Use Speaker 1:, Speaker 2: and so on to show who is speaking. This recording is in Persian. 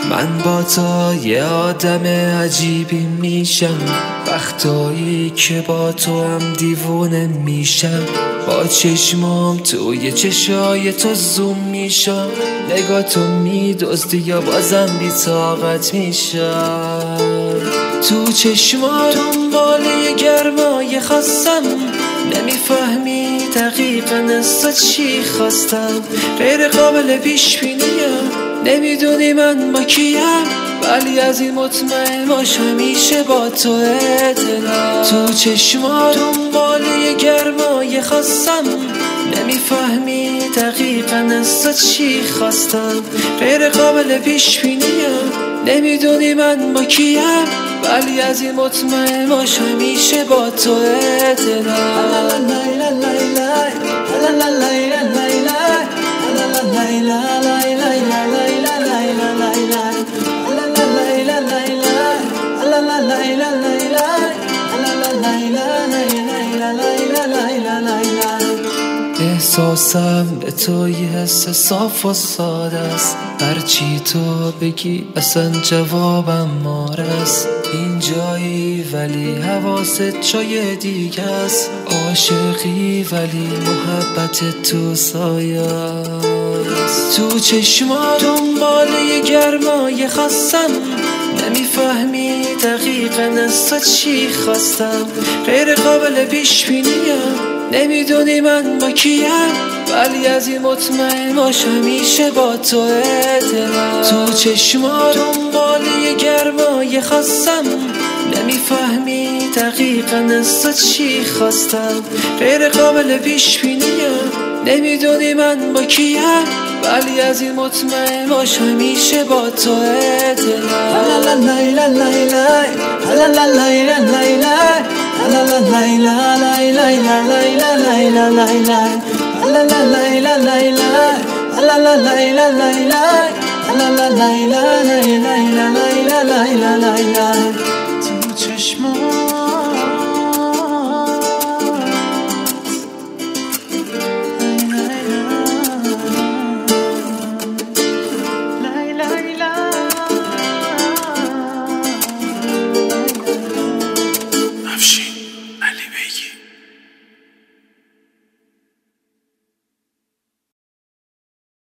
Speaker 1: من با تو یه آدم عجیبی میشم، وقتایی که با تو هم دیوونه میشم. با چشمام توی چشای تو زوم میشم، نگاه تو میدزدی یا بازم بی طاقت میشم. تو چشما دنبال یه گرمای خواستم، نمیفهمی دقیقا از تو چی خواستم. غیر قابل پیش بینیم، نمیدونی من با کیم، ولی از این مطمئن باش همیشه با تو دلم. تو چشما دنبال یه گرمای خواستم، نمیفهمی دقیقا از تو چی خواستم. غیر قابل پیش بینیم، نمیدونی من با کیم، ولی از این مطمئن باش همیشه با تو دلم. احساسم به تو یه حس صاف و ساده است، هرچی تو بگی اصلا جوابم مارست. این جایی ولی حواست جای دیگه است، عاشقی ولی محبت تو سایه است. تو چشما دنبال یه گرمای خواستم، نمیفهمی دقیقا از تو چی خواستم. غیر قابل پیش بینیم، نمیدونی من با کیم، ولی از این مطمئن باش همیشه با تو دلم. تو چشما دنبال یه گرمای خواستم، نمیفهمی دقیقا از تو چی خواستم. غیر قابل پیش بینیم، نمیدونی من با کیم، ولی از این مطمئن باش همیشه با تو دلم.
Speaker 2: تو چشمات